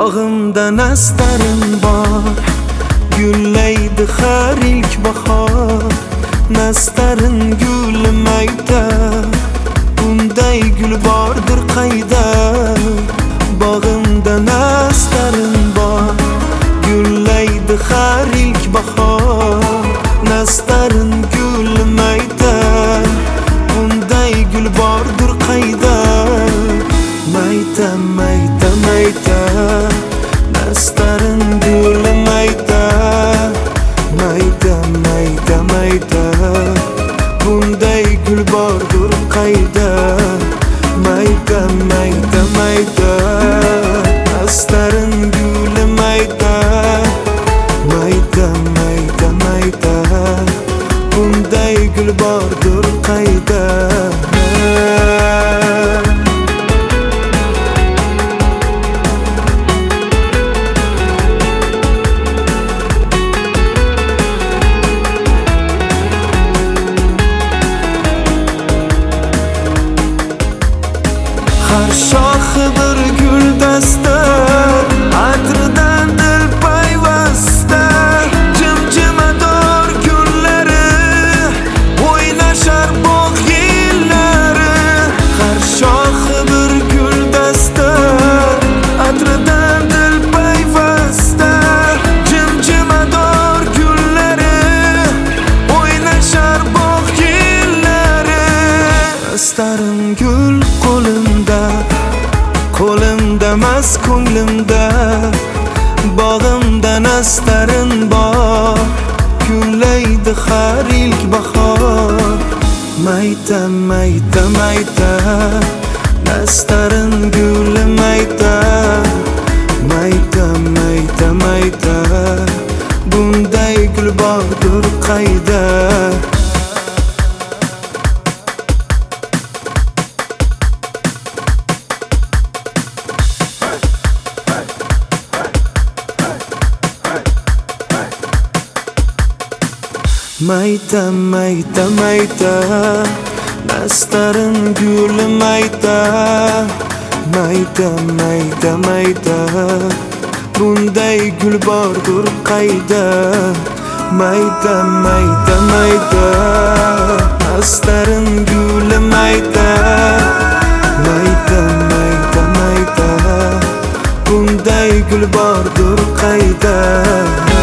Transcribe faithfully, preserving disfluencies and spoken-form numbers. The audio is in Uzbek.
Bağımda nastarim bor, gullaydi har ilk bahor. Nastarin gulmayda, bunday gul bordir qayda. Bağımda nastarin bor, gullaydi har ilk bahor. Nastarin gulmayda, bunday gul bordir qayda. Mayda mayda mayda, nastarin gulmayda. Mayda mayda mayda, bunday gul bordir qayda. Mayda mayda mayda, nastarin gulmayda. Mayda mayda mayda, bunday gul bordir qayda. Har shoxi bir guldasta, atridan dil payvasta. Jimjimador kunlari, o'ynashar bog' yillari. Har shoxi bir guldasta, atridan dil payvasta. Jimjimador kunlari, o'ynashar bog' yillari. Nastarin gul qo'limda, qo'limda mas ko'nglimda. Bog'imda nastarin bor, gullaydi har ilk bahor. Mayda mayda mayda, nastarin gulmayda. Mayda mayda mayda, bunday gul bordir qayda. Mayda mayda mayda, nastarin gulmayda. Mayda mayda mayda, bunday gul bordir qayda. Mayda mayda mayda, nastarin gulmayda. Mayda mayda mayda, bunday gul bordir qayda.